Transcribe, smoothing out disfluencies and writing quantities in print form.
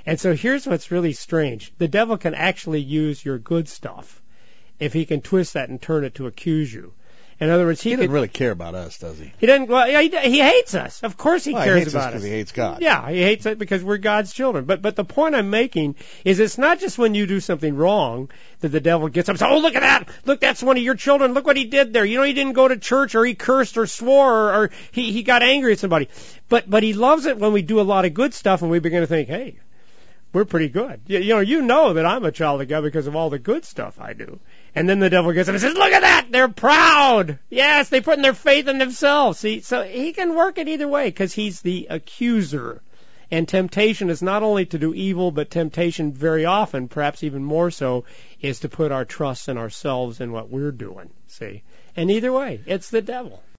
And so here's what's really strange. The devil can actually use your good stuff if he can twist that and turn it to accuse you. In other words, he doesn't really care about us, does he? He doesn't. Well, he hates us. Of course, he cares about us. He hates us because he hates God. Yeah, he hates it because we're God's children. But the point I'm making is it's not just when you do something wrong that the devil gets up and says, "Oh, look at that! Look, that's one of your children. Look what he did there. You know, he didn't go to church, or he cursed, or swore, or he got angry at somebody." But he loves it when we do a lot of good stuff and we begin to think, "Hey, we're pretty good. You know that I'm a child of God because of all the good stuff I do." And then the devil gets up and says, "Look at that! They're proud. Yes, they put in their faith in themselves." See, so he can work it either way because he's the accuser. And temptation is not only to do evil, but temptation very often, perhaps even more so, is to put our trust in ourselves and what we're doing. See, and either way, it's the devil.